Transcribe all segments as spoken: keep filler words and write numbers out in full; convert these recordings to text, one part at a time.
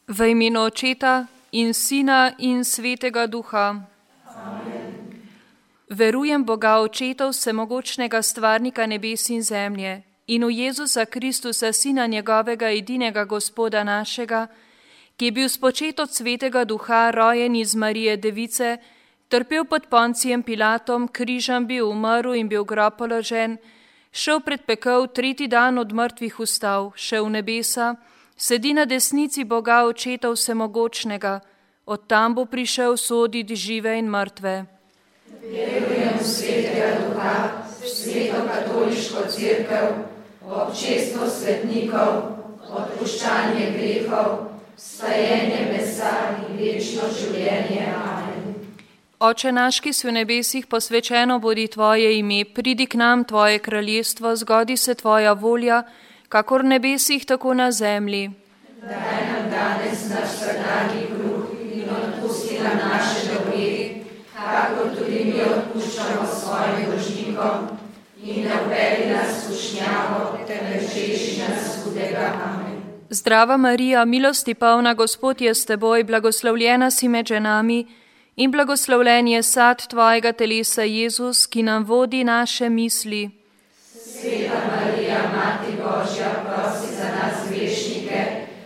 V imenu Očeta in Sina in Svetega Duha. Amen. Verujem Boga Očeta vsemogočnega stvarnika nebes in zemlje in v Jezusa Kristusa, Sina njegovega edinega Gospoda našega, ki je bil spočet od Svetega Duha, rojen iz Marije Device, trpel pod Poncijem Pilatom, križem bil, umrl in bil v grob položen, šel pred pekel, tretji dan od mrtvih vstal, šel v nebesa, sedi na desnici Boga Očeta vsemogočnega, od tam bo prišel soditi žive in mrtve. Verujem v Svetega Duha, v Sveto katoliško cerkev, občestvo svetnikov, odpuščanje grehov, vstajenje mesa in večno življenje. Amen. Oče naš, ki si v nebesih, posvečeno bodi tvoje ime, pridi k nam tvoje kraljestvo, zgodi se tvoja volja, kakor v nebesih, tako na zemlji. Daj nam danes naš vsakdanji kruh in odpusti nam naše dolge, kakor tudi mi odpuščamo svojim dolžnikom, in ne vpelji nas v skušnjavo, temveč reši nas hudega. Amen. Zdrava Marija, milosti polna, Gospod je s teboj, blagoslovljena si med ženami in blagoslovljen je sad tvojega telesa, Jezus, ki nam vodi naše misli. Sveta Marija, Mati Božja, prosi za nas grešnike,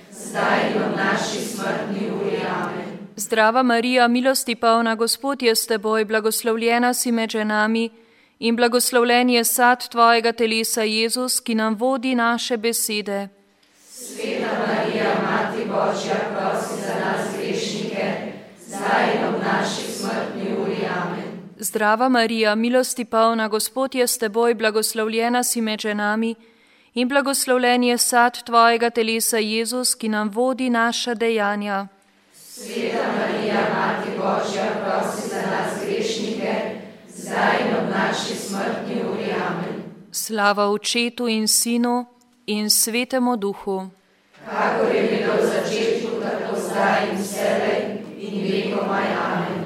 zdaj in v naši smrtni uri. Amen. Zdrava Marija, milosti polna, Gospod je s teboj, blagoslovljena si med ženami in blagoslovljen je sad tvojega telesa, Jezus, ki nam vodi naše besede. Sveta Marija, Mati Božja, prosi za nas grešnike, zdaj in v naši smrtni uri. Amen. Zdrava Marija, milosti polna, Gospod je s teboj, blagoslovljena si med ženami in blagoslovljen je sad tvojega telesa, Jezus, ki nam vodi naša dejanja. Sveta Marija, Mati Božja, prosi za nas grešnike, zdaj in v naši smrtni uri. Amen. Slava Očetu in Sinu in Svetemu Duhu. Kakor je bilo v začetku, tako zdaj in vselej in vekomaj. Amen.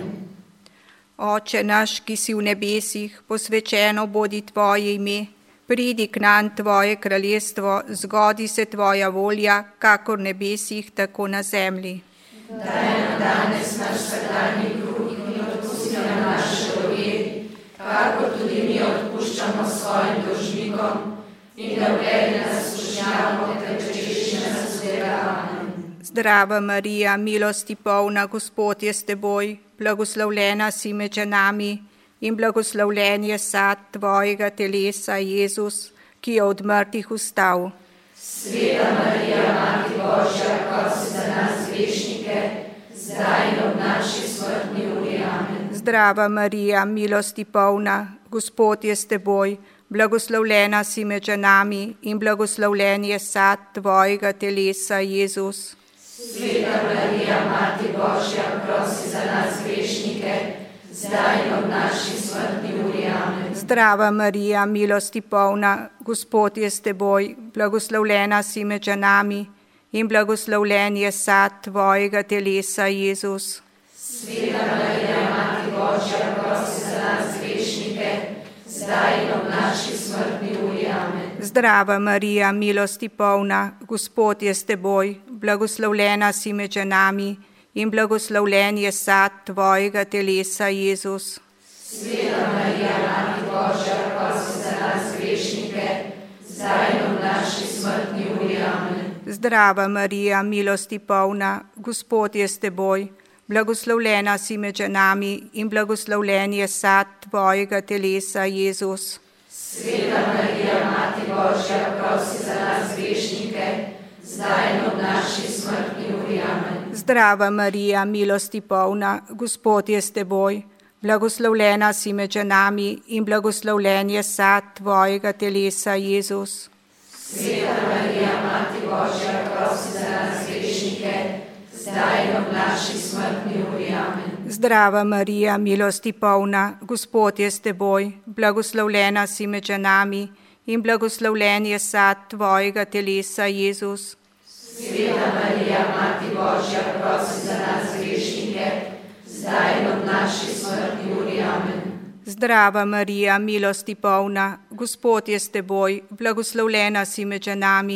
Oče naš, ki si v nebesih, posvečeno bodi tvoje ime, pridi k nam tvoje kraljestvo, zgodi se tvoja volja, kakor v nebesih, tako na zemlji. Daj nam danes naš vsakdanji kruh in odpusti nam naše dolge, kakor tudi mi odpuščamo svojim dolžnikom, in ne vpelji nas v skušnjavo, temveč reši nas hudega. Amen. Zdrava Marija, milosti polna, Gospod je s teboj, blagoslovljena si med ženami in blagoslovljen je sad tvojega telesa, Jezus, ki je od mrtvih vstal. Sveta Marija, Mati Božja, prosi za nas grešnike, zdaj in v naši smrtni uri. Amen. Zdrava Marija, milosti polna, Gospod je s teboj, blagoslovljena si med ženami in blagoslovljen je sad tvojega telesa, Jezus. Sveta Marija, Mati Božja, prosi za nas grešnike, zdaj in v naši smrtni uri. Amen. Zdrava Marija, milosti polna, Gospod je s teboj, blagoslovljena si med ženami in blagoslovljen je sad tvojega telesa, Jezus. Sveta Marija, Mati Božja, prosi za nas grešnike, zdaj in v naši smrtni uri. Amen. Zdrava Marija, milosti polna, Gospod je s teboj, blagoslovljena si med ženami in blagoslovljen je sad tvojega telesa, Jezus. Sveta Marija, Mati Božja, prosi za nas grešnike, zdaj in v naši smrtni uri. Amen. Zdrava Marija, milosti polna, Gospod je s teboj, blagoslovljena si med ženami in blagoslovljen je sad tvojega telesa, Jezus. Sveta Marija, Mati Božja, prosi za nas grešnike, zdaj in v naši smrtni uri. Amen. Zdrava Marija, milosti polna, Gospod je s teboj, blagoslovljena si med ženami in blagoslovljen je sad tvojega telesa, Jezus. Sveta Marija, Mati Božja, prosi za nas grešnike, zdaj in v naši smrtni uri. Amen. Zdrava Marija, milosti polna, Gospod je s teboj, blagoslovljena si med ženami in blagoslovljen je sad tvojega telesa, Jezus. Sveta Marija, Mati Božja, prosi za nas grešnike, zdaj in v naši smrtni uri. Amen. Zdrava Marija, milosti polna, Gospod je s teboj, blagoslovljena si med ženami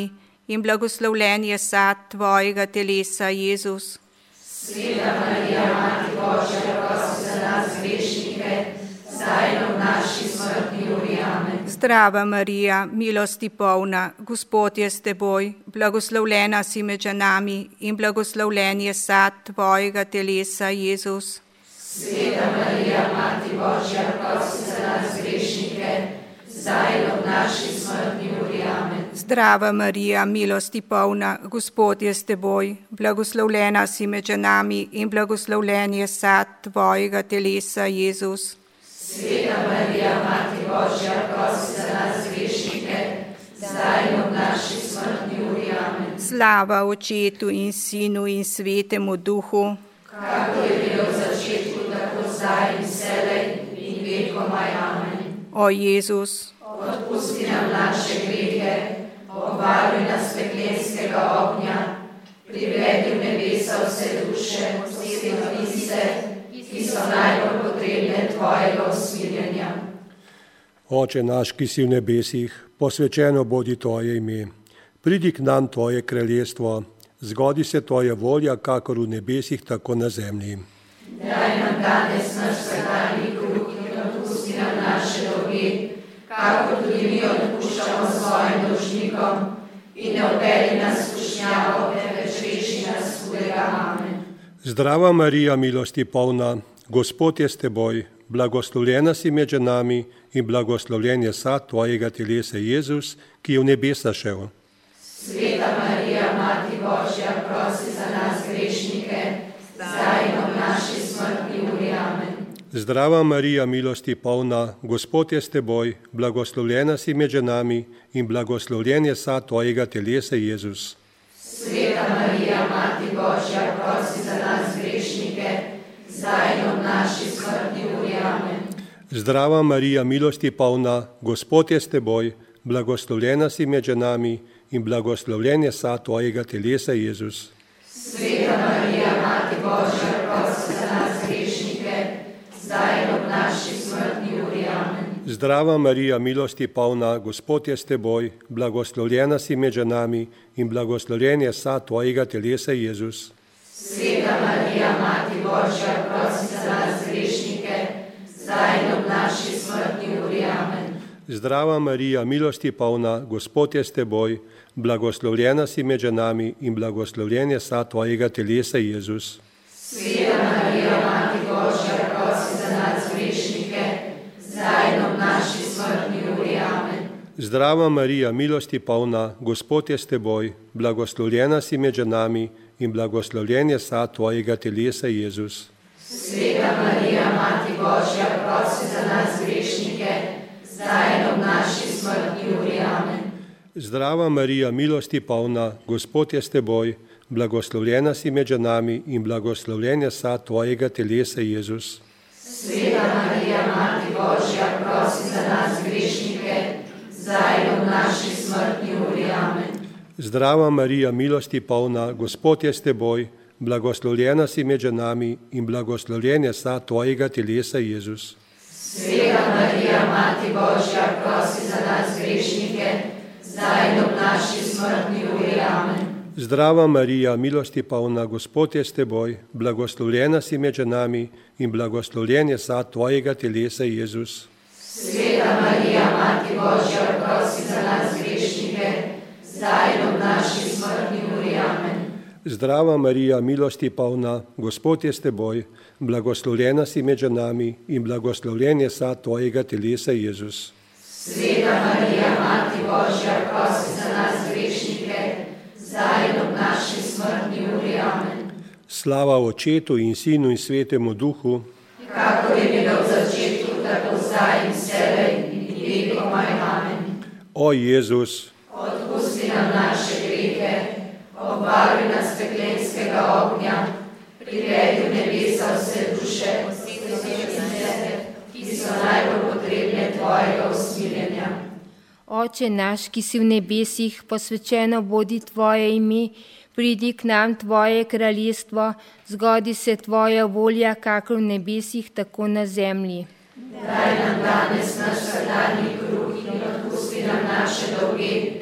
in blagoslovljen je sad tvojega telesa, Jezus. Sveta Marija, Mati Božja, prosi za nas grešnike, zdaj in v naši smrtni uri. Amen. Zdrava Marija, milosti polna, Gospod je s teboj, blagoslovljena si med ženami in blagoslovljen je sad tvojega telesa, Jezus. Sveta Marija, Mati Božja, prosi za nas grešnike, zdaj in v naši smrtni uri. Amen. Zdrava Marija, milosti polna, Gospod je s teboj, blagoslovljena si med ženami in blagoslovljen je sad tvojega telesa, Jezus. Sveta Marija, Mati Božja, prosi za nas grešnike, zdaj in v naši smrtni uri. Amen. Slava Očetu in Sinu in Svetemu Duhu, kako je bilo v začetku, tako zdaj in vselej in vekomaj. Amen. O Jezus, odpusti nam naše grehe, obvaruj nas peklenskega ognja, privedi v nebesa vse duše, posebno tiste, ki so najbolj potrebne tvojega usmiljenja. Oče naš, ki si v nebesih, posvečeno bodi tvoje ime. Pridi k nam tvoje kraljestvo, zgodi se tvoja volja, kakor v nebesih, tako na zemlji. Daj nam danes naš vsakdanji kruh in odpusti nam naše dolge, kakor tudi mi odpuščamo svojim dolžnikom, in ne vpelji nas v skušnjavo, temveč reši nas hudega. Amen. Zdrava Marija, milosti polna, Gospod je s teboj, blagoslovljena si med ženami in blagoslovljen je sad tvojega telesa, Jezus, ki je v nebesa šel. Sveta Marija, Mati Božja, prosi za nas grešnike, zdaj in v naši smrtni uri. Amen. Zdrava Marija, milosti polna, Gospod je s teboj, blagoslovljena si med ženami in blagoslovljen je sad tvojega telesa, Jezus. Sveta Marija, Mati Božja, prosi za nas grešnike, zdaj in v naši smrtni uri. Amen. Zdrava Marija, milosti polna, Gospod je s teboj, blagoslovljena si med ženami in blagoslovljen je sad tvojega telesa, Jezus. Sveta Marija, Mati Božja, prosi za nas grešnike, zdaj in v naši smrtni uri. Amen. Zdrava Marija, milosti polna, Gospod je s teboj, blagoslovljena si med ženami in blagoslovljen je sad tvojega telesa, Jezus. Sveta Marija, Mati Božja, prosi za nas grešnike, zdaj in v naši smrtni uri. Amen. Zdrava Marija, milosti polna, Gospod je s teboj, blagoslovljena si med ženami in blagoslovljen je sad tvojega telesa, Jezus. Sveta Marija, Mati Božja, prosi za nas grešnike, zdaj in v naši smrtni uri. Amen. Zdrava Marija, milosti polna, Gospod je s teboj, blagoslovljena si med ženami in blagoslovljen je sad tvojega telesa, Jezus. Sveta Marija, Mati Božja, prosi za nas grešnike, zdaj in v naši smrtni uri. Amen. Zdrava Marija, milosti polna, Gospod je s teboj, blagoslovljena si med ženami in blagoslovljen je sad tvojega telesa, Jezus. Sveta Marija, Mati Božja, prosi za nas grešnike, zdaj in v naši smrtni uri. Amen. Zdrava Marija, milosti polna, Gospod je s teboj, blagoslovljena si med ženami in blagoslovljen je sad tvojega telesa, Jezus. Sveta Marija, Mati Božja, prosi za nas grešnike, zdaj in v naši smrtni uri. Amen. Zdrava Marija, milosti polna, Gospod je s teboj, blagoslovljena si med ženami in blagoslovljen je sad tvojega telesa, Jezus. Sveta Marija, Mati Božja, prosi za nas grešnike, zdaj in v naši smrtni uri. Amen. Zdrava Marija, milosti polna, Gospod je s teboj, blagoslovljena si med ženami in blagoslovljen je sad tvojega telesa, Jezus. Sveta Marija, Mati Božja, prosi za nas grešnike, zdaj in v naši smrtni uri. Amen. Slava Očetu in Sinu in Svetemu Duhu, kako je bilo v začetku, tako zdaj in vselej in vekomaj. Amen. O Jezus, odpusti nam naše grehe, obvaruj nas peklenskega ognja, privedi v nebesa vse duše, ki so najbolj potrebne tvojega usmiljenja. Oče naš, ki si v nebesih, posvečeno bodi tvoje ime, pridi k nam tvoje kraljestvo, zgodi se tvoja volja, kakor v nebesih, tako na zemlji. Daj nam danes naš vsakdanji kruh in odpusti nam naše dolge,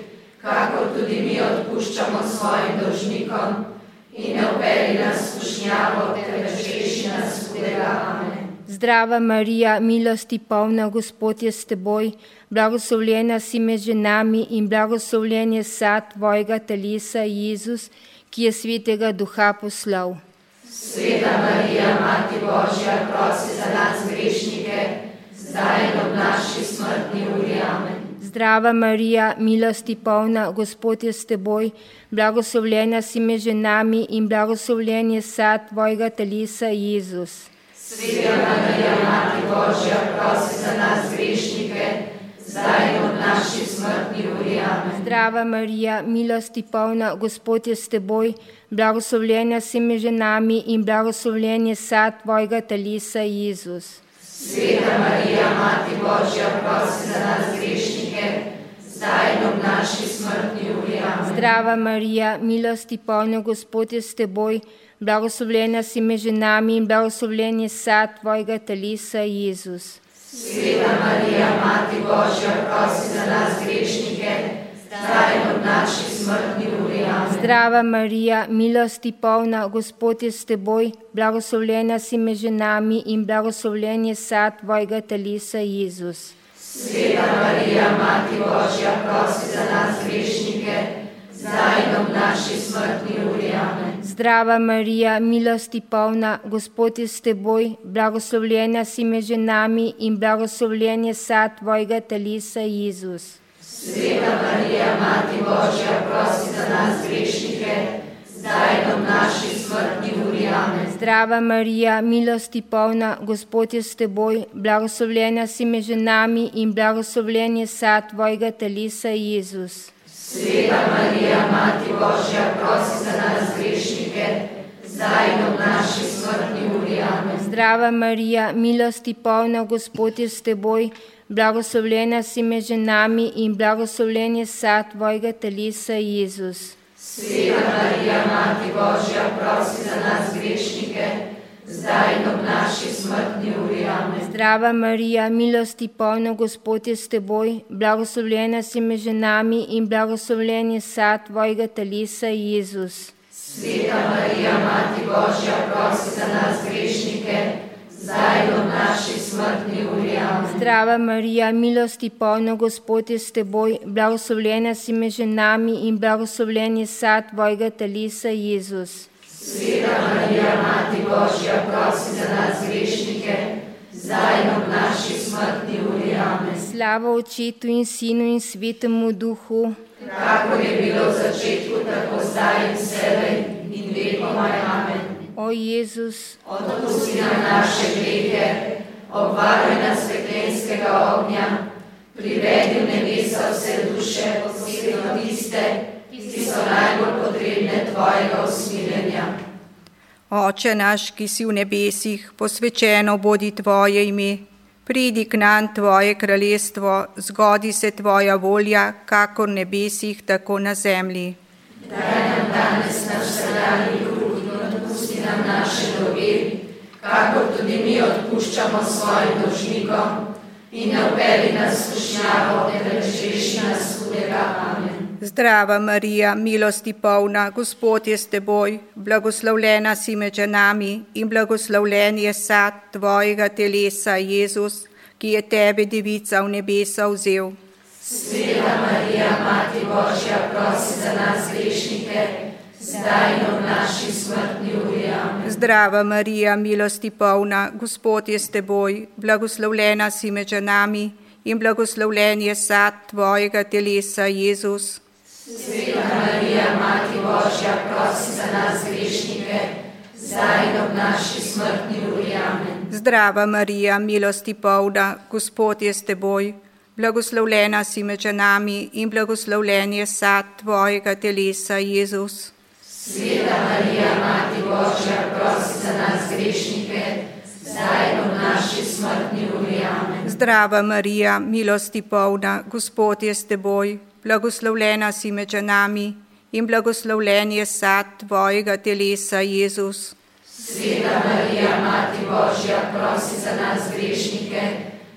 kakor tudi mi odpuščamo svojim dolžnikom, in ne vpelji nas v skušnjavo, temveč reši nas hudega. Amen. Zdrava Marija, milosti polna, Gospod je s teboj, blagoslovljena si med ženami in blagoslovljen je sad tvojega telesa, Jezus, ki je svetega Duha poslal. Sveta Marija, Mati Božja, prosi za nas grešnike, zdaj in ob naši smrtni uri. Amen. Zdrava Marija, milosti polna, Gospod je s teboj, blagoslovljena si med ženami in blagoslovljen je sad tvojega telesa, Jezus. Sveta Marija, Mati Božja, prosi za nas grešnike, zdaj in ob naši smrtni uri. Amen. Zdrava Marija, milosti polna, Gospod je s teboj, blagoslovljena si med ženami in blagoslovljen je sad tvojega telesa, Jezus. Sveta Marija, Mati Božja, prosi za nas grešnike, zdaj in ob naši smrtni uri. Amen. Zdrava Marija, milosti polna, Gospod je s teboj, blagoslovljena si med ženami in blagoslovljen je sad tvojega telesa, Jezus. Sveta Marija, Mati Božja, prosi za nas grešnike, zdaj in ob naši smrtni uri. Amen. Zdrava Marija, milosti polna, Gospod je s teboj, blagoslovljena si med ženami in blagoslovljen je sad tvojega telesa, Jezus. Sveta Marija, Mati Božja, prosi za nas grešnike, zdaj in ob naši smrtni uri. Amen. Zdrava Marija, milosti polna, Gospod je s teboj, blagoslovljena si med ženami in blagoslovljen je sad tvojega telesa, Jezus. Sveta Marija, Mati Božja, prosi za nas grešnike, zdaj in ob naši smrtni uri. Amen. Zdrava Marija, milosti polna, Gospod je s teboj, blagoslovljena si med ženami in blagoslovljen je sad tvojega telesa, Jezus. Sveta Marija, Mati Božja, prosi za nas grešnike, zdaj in ob naši smrtni uri. Amen. Zdrava Marija, milosti polna, Gospod je s teboj, blagoslovljena si med ženami in blagoslovljen je sad tvojega telesa, Jezus. Sveta Marija, Mati Božja, prosi za nas grešnike, zdaj in ob naši smrtni uri. Amen. Zdrava Marija, milosti polna, Gospod je s teboj, blagoslovljena si med ženami in blagoslovljen je sad tvojega telesa, Jezus. Sveta Marija, Mati Božja, prosi za nas grešnike, zdaj in ob naši smrtni uri. Amen. Zdrava Marija, milosti polna, Gospod je s teboj, blagoslovljena si med ženami in blagoslovljen je sad tvojega telesa, Jezus. Sveta Marija, Mati Božja, prosi za nas grešnike, zdaj in ob naši smrtni uri. Amen. Slava Očetu in Sinu in Svetemu Duhu, kakor je bilo v začetku, tako zdaj in vselej in vekomaj. Amen. O Jezus, odpusti nam naše grehe, obvaruj nas peklenskega ognja, privedi v nebesa vse duše, posebno tiste, ki so najbolj potrebne tvojega usmiljenja. Oče naš, ki si v nebesih, posvečeno bodi tvoje ime, pridi k nam tvoje kraljestvo, zgodi se tvoja volja, kakor v nebesih, tako na zemlji. Daj nam danes naš vsakdanji kruh in odpusti nam naše dolge, kakor tudi mi odpuščamo svojim dolžnikom, in ne vpelji nas v skušnjavo, temveč reši nas hudega. Amen. Zdrava Marija, milosti polna, Gospod je s teboj, blagoslovljena si med ženami in blagoslovljen je sad tvojega telesa, Jezus, ki je tebe, devica, v nebesa vzel. Sveta Marija, Mati Božja, prosi za nas grešnike, zdaj in ob naši smrtni uri. Amen. Zdrava Marija, milosti polna, Gospod je s teboj, blagoslovljena si med ženami in blagoslovljen je sad tvojega telesa, Jezus. Sveta Marija, Mati Božja, prosi za nas grešnike, zdaj in ob naši smrtni uri. Amen. Zdrava Marija, milosti polna, Gospod je s teboj, blagoslovljena si med ženami in blagoslovljen je sad tvojega telesa, Jezus. Sveta Marija, Mati Božja, prosi za nas grešnike, zdaj in ob naši smrtni uri. Amen. Zdrava Marija, milosti polna, Gospod je s teboj, blagoslovljena si med ženami in blagoslovljen je sad tvojega telesa, Jezus. Sveta Marija, Mati Božja, prosi za nas grešnike,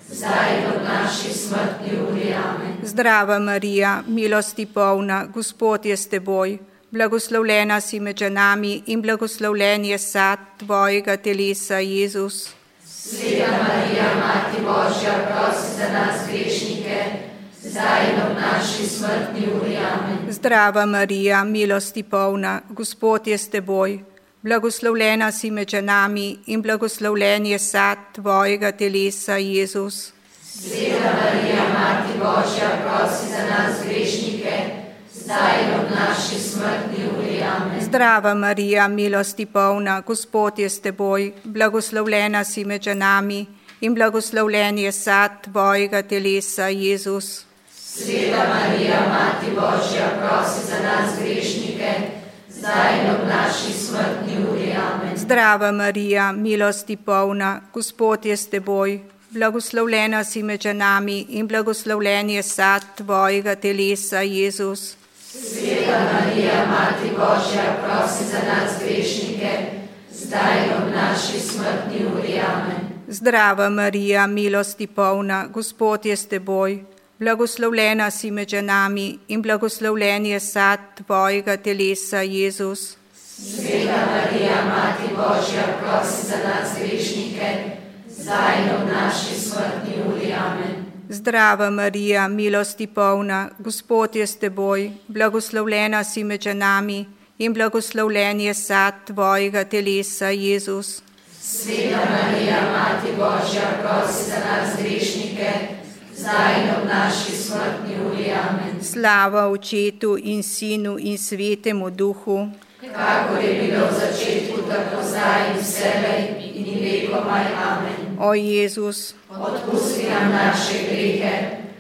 zdaj in ob naši smrtni uri. Amen. Zdrava Marija, milosti polna, Gospod je s teboj. Blagoslovljena si med ženami in blagoslovljen je sad tvojega telesa, Jezus. Sveta Marija, Mati Božja, prosi za nas grešnike, zdaj in ob naši smrtni uri. Amen. Zdrava Marija, milosti polna, Gospod je s teboj. Blagoslovljena si med ženami in blagoslovljen je sad tvojega telesa, Jezus. Sveta Marija, Mati Božja, prosi za nas grešnike, zdaj in ob naši smrtni uri. Amen. Zdrava Marija, milosti polna, Gospod je s teboj. Blagoslovljena si med ženami in blagoslovljen je sad tvojega telesa, Jezus. Sveta Marija, Mati Božja, prosi za nas grešnike, zdaj in ob naši smrtni uri. Amen. Zdrava Marija, milosti polna, Gospod je s teboj. Blagoslovljena si med ženami in blagoslovljen je sad tvojega telesa, Jezus. Sveta Marija, Mati Božja, prosi za nas grešnike, zdaj in ob naši smrtni uri. Amen. Zdrava Marija, milosti polna, Gospod je s teboj. Blagoslovljena si med ženami in blagoslovljen je sad tvojega telesa, Jezus. Sveta Marija, Mati Božja, prosi za nas grešnike, zdaj in ob naši smrtni uri. Amen. Zdrava Marija, milosti polna, Gospod je s teboj. Blagoslovljena si med ženami in blagoslovljen je sad tvojega telesa, Jezus. Sveta Marija, Mati Božja, prosi za nas grešnike, zdaj in ob naši smrtni uri. Amen. Slava Očetu in Sinu in Svetemu Duhu, kakor je bilo v začetku, tako zdaj in vselej in vekomaj. Amen. O Jezus, odpusti nam naše grehe,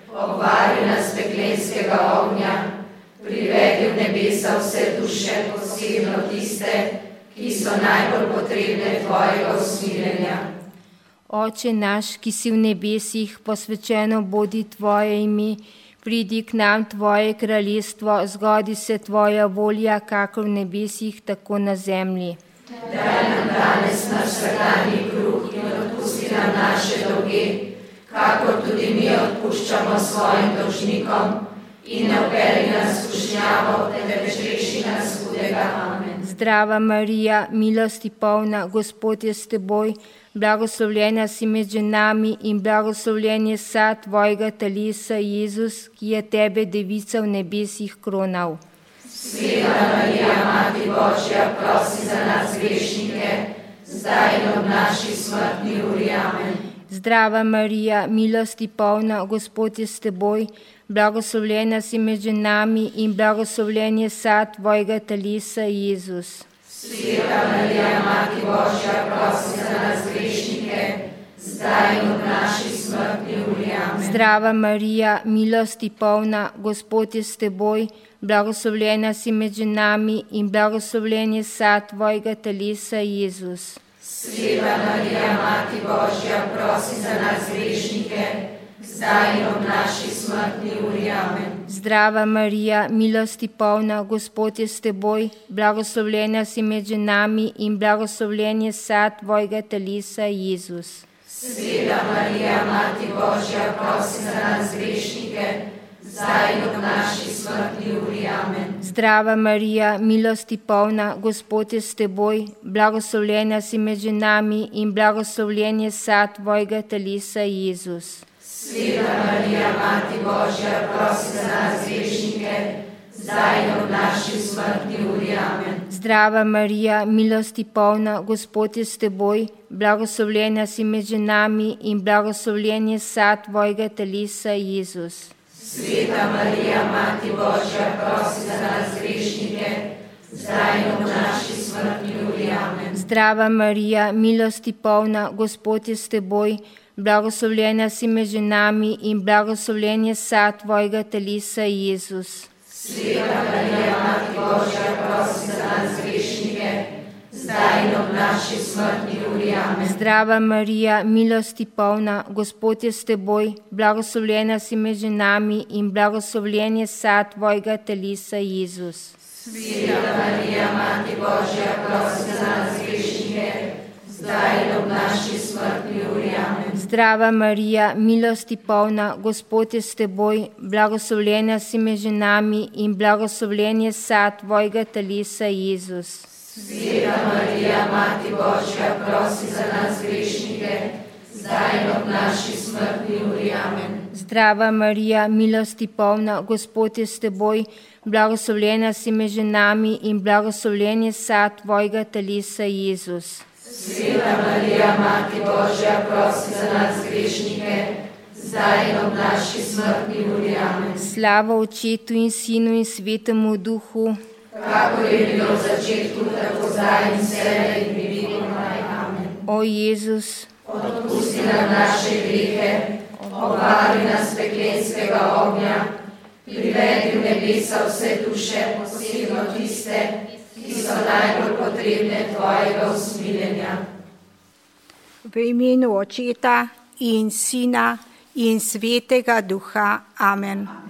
obvari nas peklenskega ognja, privedi v nebesa vse duše, posebno tiste, ki so najbolj potrebne tvojega usmiljenja. Oče naš, ki si v nebesih, posvečeno bodi tvoje ime, pridi k nam tvoje kraljestvo, zgodi se tvoja volja, kakor v nebesih, tako na zemlji. Daj nam danes naš vsakdanji kruh in odpusti nam naše dolge, kakor tudi mi odpuščamo svojim dolžnikom, in ne vpelji nas v skušnjavo, temveč reši nas hudega. Amen. Zdrava Marija, milosti polna, Gospod je s teboj, blagoslovljena si med ženami in blagoslovljen je sad tvojega telesa, Jezus, ki je tebe, devica, v nebesih kronal. Sveta Marija, Mati Božja, prosi za nas grešnike, zdaj in ob naši smrtni uri. Amen. Zdrava Marija, milosti polna, Gospod je s teboj, blagoslovljena si med ženami in blagoslovljen je sad tvojega telesa, Jezus. Sveta Marija, Mati Božja, prosi za nas grešnike, zdaj in ob naši smrtni uri. Amen. Zdrava Marija, milosti polna, Gospod je s teboj, blagoslovljena si med ženami in blagoslovljen je sad tvojega telesa, Jezus. Sveta Marija, Mati Božja, prosi za nas grešnike, zdaj in ob naši smrtni uri. Amen. Zdrava Marija, milosti polna, Gospod je s teboj, blagoslovljena si med ženami in blagoslovljen je sad tvojega telesa, Jezus. Sveta Marija, Mati Božja, prosi za nas grešnike, zdaj in ob naši smrtni uri. Amen. Zdrava Marija, milosti polna, Gospod je s teboj, blagoslovljena si med ženami in blagoslovljen je sad tvojega telesa, Jezus. Sveta Marija, Mati Božja, prosi za nas grešnike, zdaj in ob naši smrtni uri. Amen. Zdrava Marija, milosti polna, Gospod je s teboj, blagoslovljena si med ženami in blagoslovljen je sad tvojega telesa, Jezus. Sveta Marija, Mati Božja, prosi za nas grešnike, zdaj in ob naši smrtni uri. Amen. Zdrava Marija, milosti polna, Gospod je s teboj, blagoslovljena si med ženami in blagoslovljen je sad tvojega telesa, Jezus. Sveta Marija, Mati Božja, prosi za nas grešnike, zdaj in ob naši smrtni uri. Amen. Zdrava Marija, milosti polna, Gospod je s teboj, blagoslovljena si med ženami in blagoslovljen je sad tvojega telesa, Jezus. Sveta Marija, Mati Božja, prosi za nas grešnike, zdaj in ob naši smrtni uri. Amen. Zdrava Marija, milosti polna, Gospod je s teboj, blagoslovljena si med ženami in blagoslovljen je sad tvojega telesa, Jezus. Sveta Marija, Mati Božja, prosi za nas grešnike, zdaj in ob naši smrtni uri. Amen. Zdrava Marija, milosti polna, Gospod je s teboj, blagoslovljena si med ženami in blagoslovljen je sad tvojega telesa, Jezus. Sveta Marija, Mati Božja, prosi za nas grešnike, zdaj in ob naši smrtni uri. Amen. Slava Očetu in Sinu in Svetemu Duhu, kakor je bilo v začetku, tako zdaj in vselej in v veku. Amen. O Jezus, odpusti nam naše grehe, obvari nas peklenskega ognja, privedi v nebesa vse duše, posebno tiste, ki so najbolj potrebne tvojega usmiljenja. V imenu Očeta in Sina in Svetega Duha. Amen.